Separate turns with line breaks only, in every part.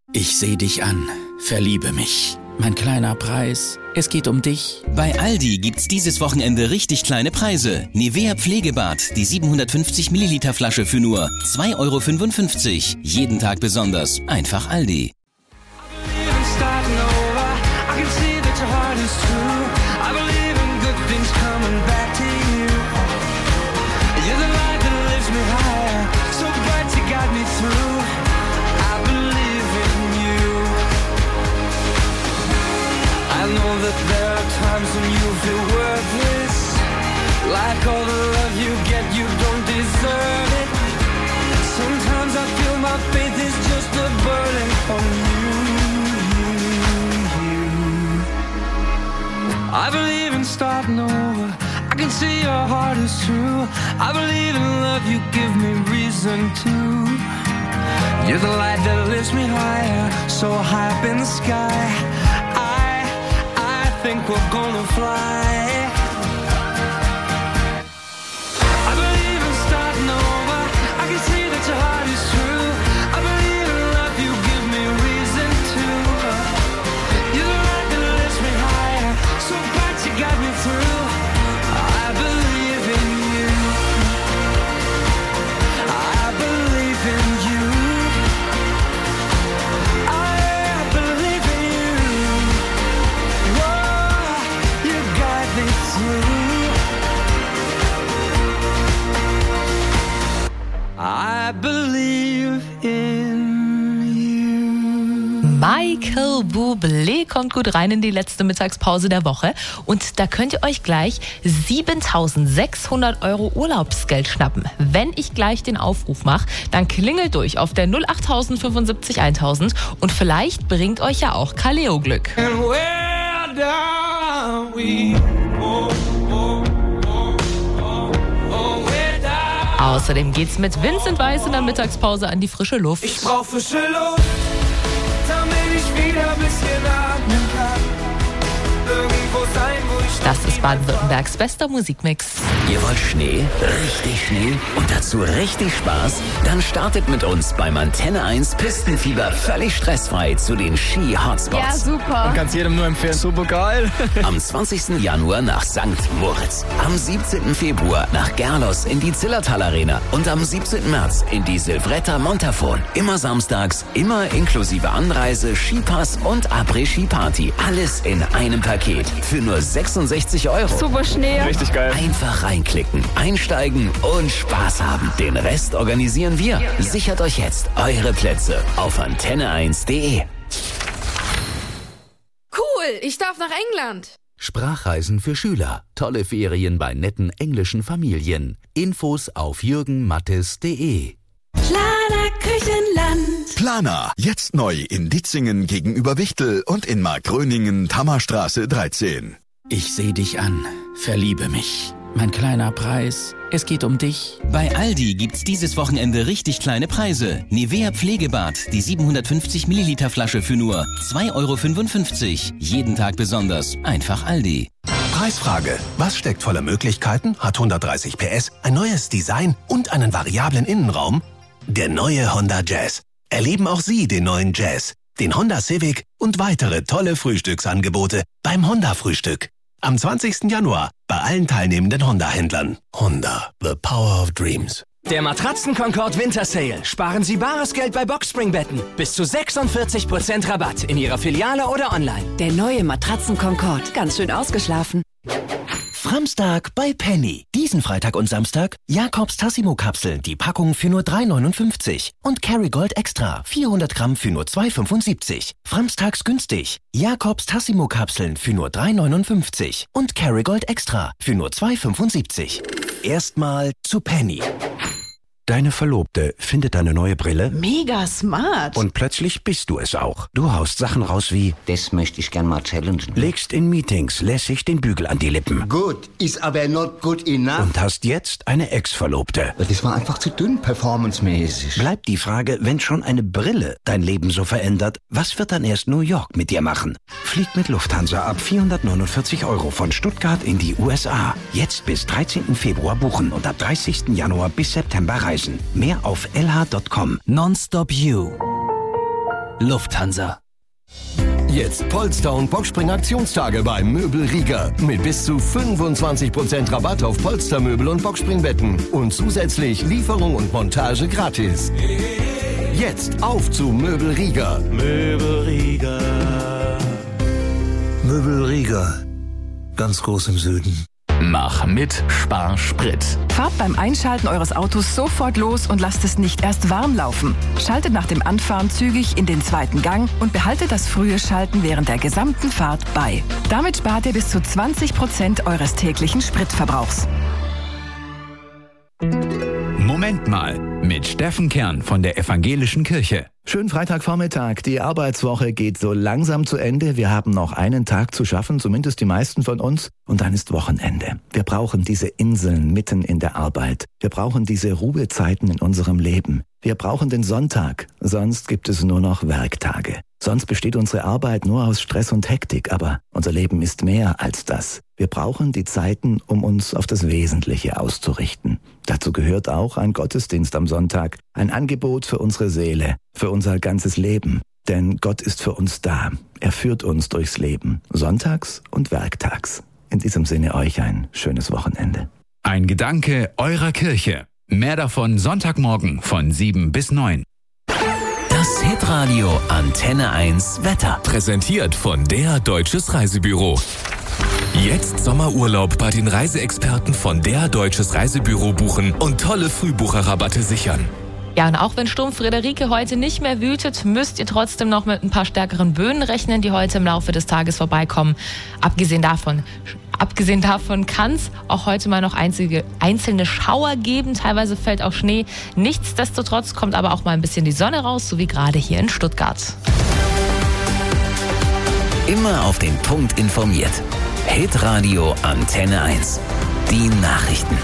Ich sehe dich an, verliebe mich. Mein kleiner Preis, es geht um dich.
Bei Aldi gibt's dieses Wochenende richtig kleine Preise. Nivea Pflegebad, die 750 Milliliter Flasche für nur 2,55 €. Jeden Tag besonders. Einfach Aldi.
There are times when you feel worthless, like all the love you get, you don't deserve it. Sometimes I feel my faith is just a burden on you. I believe in starting over, I can see your heart is true. I believe in love, you give me reason to. You're the light that lifts me higher, so high up in the sky. I think we're gonna fly. I believe in starting over. I can see that your heart is true. I believe in love, you give me reason to. You're the light that lifts me higher, so bright you got me through. I believe in you. I believe in you. I believe in you.
Michael Bublé kommt gut rein in die letzte Mittagspause der Woche. Und da könnt ihr euch gleich 7.600 € Urlaubsgeld schnappen. Wenn ich gleich den Aufruf mache, dann klingelt durch auf der 08000 75 1000 und vielleicht bringt euch ja auch Kaleo Glück.
And where down we go.
Außerdem geht's mit Vincent Weiss in der Mittagspause an die frische Luft.
Ich brauch frische Luft, damit ich wieder ein bisschen atmen kann. Irgendwo sein, wo ich...
Das ist Baden-Württembergs bester Musikmix.
Ihr wollt Schnee? Richtig Schnee? Und dazu richtig Spaß? Dann startet mit uns beim Antenne 1 Pistenfieber völlig stressfrei zu den Ski-Hotspots.
Ja, super.
Man kann es jedem nur empfehlen. Super geil.
Am 20. Januar nach St. Moritz. Am 17. Februar nach Gerlos in die Zillertal Arena. Und am 17. März in die Silvretta Montafon. Immer samstags, immer inklusive Anreise, Skipass und Après-Ski-Party. Alles in einem Paket. Für nur 66 €.
Super Schnee.
Richtig geil.
Einfach reinklicken, einsteigen und Spaß haben. Den Rest organisieren wir. Sichert euch jetzt eure Plätze auf antenne1.de.
Cool, ich darf nach England.
Sprachreisen für Schüler. Tolle Ferien bei netten englischen Familien. Infos auf jürgenmattes.de.
Planer Küchenland.
Planer, jetzt neu in Ditzingen gegenüber Wichtel und in Markgröningen, Tammerstraße 13.
Ich sehe dich an, verliebe mich. Mein kleiner Preis, es geht um dich.
Bei Aldi gibt's dieses Wochenende richtig kleine Preise. Nivea Pflegebad, die 750 Milliliter Flasche für nur 2,55 €. Jeden Tag besonders. Einfach Aldi.
Preisfrage. Was steckt voller Möglichkeiten, hat 130 PS, ein neues Design und einen variablen Innenraum? Der neue Honda Jazz. Erleben auch Sie den neuen Jazz, den Honda Civic und weitere tolle Frühstücksangebote beim Honda-Frühstück. Am 20. Januar bei allen teilnehmenden Honda-Händlern. Honda, the power of dreams.
Der Matratzen-Concord Winter Sale. Sparen Sie bares Geld bei Boxspringbetten. Bis zu 46% Rabatt in Ihrer Filiale oder online.
Der neue Matratzen-Concord. Ganz schön ausgeschlafen.
Framstag bei Penny. Diesen Freitag und Samstag Jakobs Tassimo-Kapseln, die Packung für nur 3,59. Und Kerrygold Extra, 400 Gramm für nur 2,75. Framstags günstig. Jakobs Tassimo-Kapseln für nur 3,59. Und Kerrygold Extra für nur 2,75. Erstmal zu Penny.
Deine Verlobte findet deine neue Brille
Mega smart.
und plötzlich bist du es auch. Du haust Sachen raus wie:
Das möchte ich gern mal challengen.
Legst in Meetings lässig den Bügel an die Lippen.
Gut, ist aber not good enough.
Und hast jetzt eine Ex-Verlobte.
Das war einfach zu dünn, performancemäßig.
Bleibt die Frage, wenn schon eine Brille dein Leben so verändert, was wird dann erst New York mit dir machen? Flieg mit Lufthansa ab 449 € von Stuttgart in die USA. Jetzt bis 13. Februar buchen und ab 30. Januar bis September reisen. Mehr auf lh.com.
Nonstop You. Lufthansa.
Jetzt Polster- und Boxspring-Aktionstage bei Möbel Rieger. Mit bis zu 25% Rabatt auf Polstermöbel und Boxspringbetten. Und zusätzlich Lieferung und Montage gratis. Jetzt auf zu Möbel Rieger.
Möbel Rieger. Möbel Rieger. Ganz groß im Süden.
Mach mit, spar Sprit.
Fahrt beim Einschalten eures Autos sofort los und lasst es nicht erst warm laufen. Schaltet nach dem Anfahren zügig in den zweiten Gang und behaltet das frühe Schalten während der gesamten Fahrt bei. Damit spart ihr bis zu 20% eures täglichen Spritverbrauchs.
Moment mal, mit Steffen Kern von der Evangelischen Kirche.
Schönen Freitagvormittag. Die Arbeitswoche geht so langsam zu Ende. Wir haben noch einen Tag zu schaffen, zumindest die meisten von uns. Und dann ist Wochenende. Wir brauchen diese Inseln mitten in der Arbeit. Wir brauchen diese Ruhezeiten in unserem Leben. Wir brauchen den Sonntag. Sonst gibt es nur noch Werktage. Sonst besteht unsere Arbeit nur aus Stress und Hektik. Aber unser Leben ist mehr als das. Wir brauchen die Zeiten, um uns auf das Wesentliche auszurichten. Dazu gehört auch ein Gottesdienst am Sonntag. Ein Angebot für unsere Seele, für unser ganzes Leben. Denn Gott ist für uns da. Er führt uns durchs Leben, sonntags und werktags. In diesem Sinne euch ein schönes Wochenende.
Ein Gedanke eurer Kirche. Mehr davon Sonntagmorgen von 7 bis 9.
Das Hitradio Antenne 1 Wetter.
Präsentiert von der Deutsches Reisebüro. Jetzt Sommerurlaub bei den Reiseexperten von der Deutsches Reisebüro buchen und tolle Frühbucherrabatte sichern.
Ja, und auch wenn Sturm Friederike heute nicht mehr wütet, müsst ihr trotzdem noch mit ein paar stärkeren Böen rechnen, die heute im Laufe des Tages vorbeikommen. Abgesehen davon kann es auch heute mal noch einzelne Schauer geben. Teilweise fällt auch Schnee. Nichtsdestotrotz kommt aber auch mal ein bisschen die Sonne raus, so wie gerade hier in Stuttgart.
Immer auf den Punkt informiert. Hitradio Antenne 1. Die Nachrichten.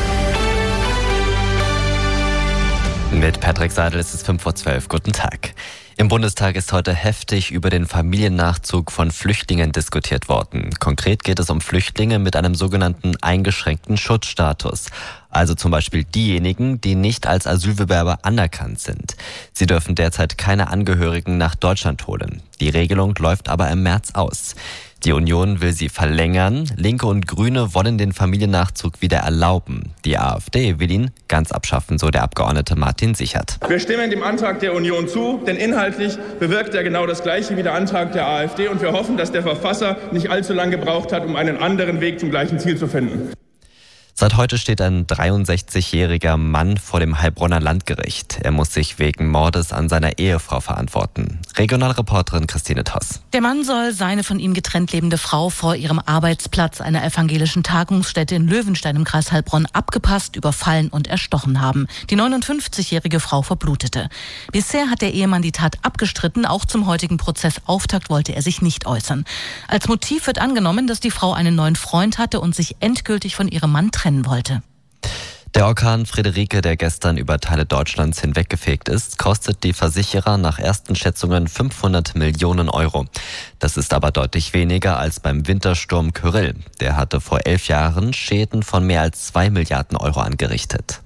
Mit Patrick Seidel ist es 5:12 Uhr. Guten Tag. Im Bundestag ist heute heftig über den Familiennachzug von Flüchtlingen diskutiert worden. Konkret geht es um Flüchtlinge mit einem sogenannten eingeschränkten Schutzstatus. Also zum Beispiel diejenigen, die nicht als Asylbewerber anerkannt sind. Sie dürfen derzeit keine Angehörigen nach Deutschland holen. Die Regelung läuft aber im März aus. Die Union will sie verlängern. Linke und Grüne wollen den Familiennachzug wieder erlauben. Die AfD will ihn ganz abschaffen, so der Abgeordnete Martin Sichert.
Wir stimmen dem Antrag der Union zu, denn inhaltlich bewirkt er genau das Gleiche wie der Antrag der AfD. Und wir hoffen, dass der Verfasser nicht allzu lange gebraucht hat, um einen anderen Weg zum gleichen Ziel zu finden.
Seit heute steht ein 63-jähriger Mann vor dem Heilbronner Landgericht. Er muss sich wegen Mordes an seiner Ehefrau verantworten. Regionalreporterin Christine Toss.
Der Mann soll seine von ihm getrennt lebende Frau vor ihrem Arbeitsplatz einer evangelischen Tagungsstätte in Löwenstein im Kreis Heilbronn abgepasst, überfallen und erstochen haben. Die 59-jährige Frau verblutete. Bisher hat der Ehemann die Tat abgestritten. Auch zum heutigen Prozessauftakt wollte er sich nicht äußern. Als Motiv wird angenommen, dass die Frau einen neuen Freund hatte und sich endgültig von ihrem Mann trennen wollte.
Der Orkan Friederike, der gestern über Teile Deutschlands hinweggefegt ist, kostet die Versicherer nach ersten Schätzungen 500 Millionen Euro. Das ist aber deutlich weniger als beim Wintersturm Kyrill. Der hatte vor 11 Jahren Schäden von mehr als 2 Milliarden Euro angerichtet.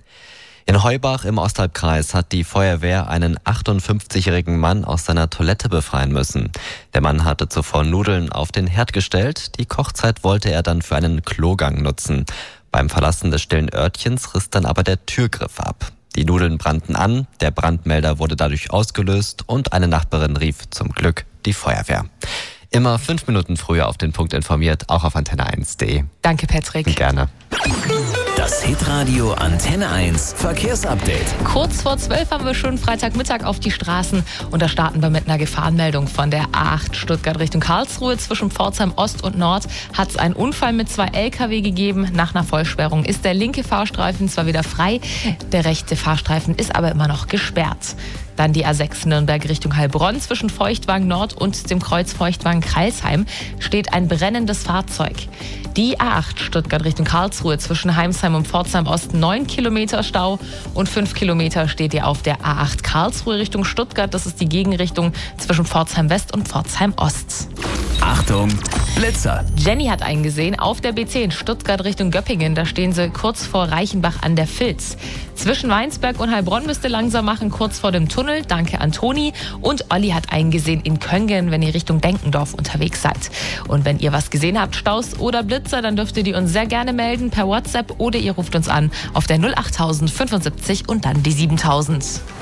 In Heubach im Osthalbkreis hat die Feuerwehr einen 58-jährigen Mann aus seiner Toilette befreien müssen. Der Mann hatte zuvor Nudeln auf den Herd gestellt. Die Kochzeit wollte er dann für einen Klogang nutzen. Beim Verlassen des stillen Örtchens riss dann aber der Türgriff ab. Die Nudeln brannten an, der Brandmelder wurde dadurch ausgelöst und eine Nachbarin rief zum Glück die Feuerwehr. Immer 5 Minuten früher auf den Punkt informiert, auch auf antenne1.de.
Danke, Patrick.
Gerne.
Das Hitradio Antenne 1 Verkehrsupdate.
Kurz vor 12 haben wir schon Freitagmittag auf die Straßen und da starten wir mit einer Gefahrenmeldung von der A8 Stuttgart Richtung Karlsruhe. Zwischen Pforzheim Ost und Nord hat es einen Unfall mit 2 LKW gegeben. Nach einer Vollsperrung ist der linke Fahrstreifen zwar wieder frei, der rechte Fahrstreifen ist aber immer noch gesperrt. Dann die A6 Nürnberg Richtung Heilbronn. Zwischen Feuchtwagen Nord und dem Kreuz Feuchtwagen Kreilsheim steht ein brennendes Fahrzeug. Die A8 Stuttgart Richtung Karlsruhe zwischen Heimsheim und Pforzheim Ost 9 Kilometer Stau und 5 Kilometer steht ihr auf der A8 Karlsruhe Richtung Stuttgart. Das ist die Gegenrichtung zwischen Pforzheim West und Pforzheim Ost.
Achtung, Blitzer.
Jenny hat einen gesehen auf der B10 Stuttgart Richtung Göppingen. Da stehen sie kurz vor Reichenbach an der Vils. Zwischen Weinsberg und Heilbronn müsst ihr langsam machen, kurz vor dem Tunnel. Danke an Toni. Und Olli hat einen gesehen in Köngen, wenn ihr Richtung Denkendorf unterwegs seid. Und wenn ihr was gesehen habt, Staus oder Blitzer, dann dürft ihr die uns sehr gerne melden per WhatsApp oder ihr ruft uns an auf der 08000 75 und dann die 7000.